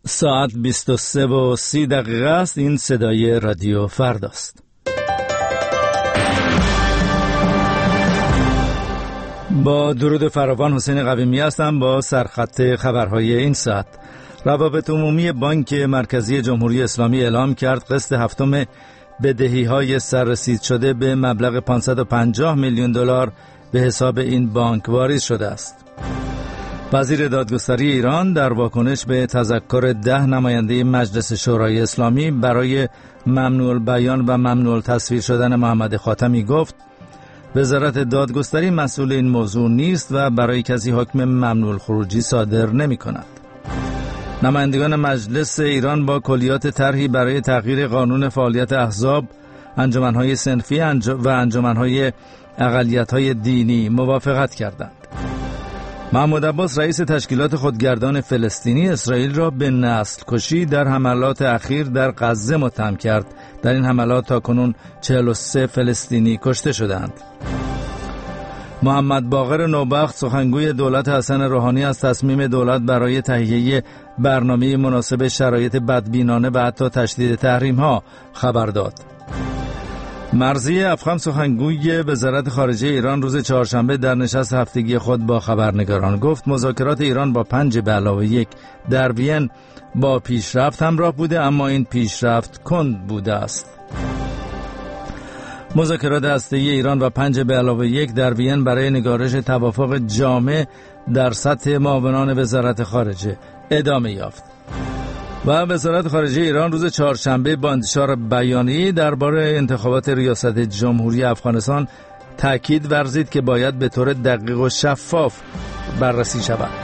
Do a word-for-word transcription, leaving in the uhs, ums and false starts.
ساعت بیست و سه و سی دقیقه است. این صدای رادیو فرداست. با درود فراوان، حسین قویمی هستم با سرخط خبرهای این ساعت. روابط عمومی بانک مرکزی جمهوری اسلامی اعلام کرد قسط هفتم بدهی‌های سررسید شده به مبلغ پانصد و پنجاه میلیون دلار به حساب این بانک واریز شده است. وزیر دادگستری ایران در واکنش به تذکر ده نماینده مجلس شورای اسلامی برای ممنوع البیان و ممنوع التصویر شدن محمد خاتمی گفت وزارت دادگستری مسئول این موضوع نیست و برای کسی حکم ممنوع الخروجی صادر نمی کند. نمایندگان مجلس ایران با کلیات طرحی برای تغییر قانون فعالیت احزاب، انجمنهای صنفی و انجمنهای اقلیت‌های دینی موافقت کردند. محمود عباس رئیس تشکیلات خودگردان فلسطینی اسرائیل را به نسل کشی در حملات اخیر در غزه متهم کرد. در این حملات تاکنون چهل و سه فلسطینی کشته شدند. محمد باقر نوبخت سخنگوی دولت حسن روحانی از تصمیم دولت برای تهیه برنامه مناسب شرایط بدبینانه و حتی تشدید تحریم‌ها خبر داد. مرضی افخم سخنگوی وزارت خارجه ایران روز چهارشنبه در نشست هفتگی خود با خبرنگاران گفت مذاکرات ایران با پنج به علاوه یک در وین با پیشرفت همراه بوده، اما این پیشرفت کند بوده است. مذاکرات هسته‌ای ایران و پنج به علاوه یک در وین برای نگارش توافق جامع در سطح معاونان وزارت خارجه ادامه یافت. و وزارت خارجه ایران روز چهارشنبه با انتشار بیانیه‌ای درباره انتخابات ریاست جمهوری افغانستان تاکید ورزید که باید به طور دقیق و شفاف بررسی شود.